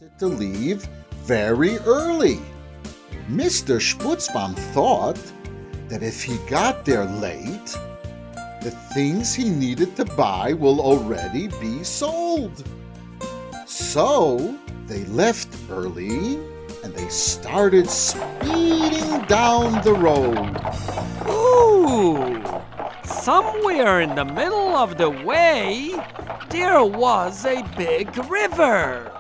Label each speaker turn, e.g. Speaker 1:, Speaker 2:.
Speaker 1: to leave very early. Mr. Sputzbaum thought that if he got there late, the things he needed to buy will already be sold. So they left early and they started speeding down the road.
Speaker 2: Ooh! Somewhere in the middle of the way, there was a big river.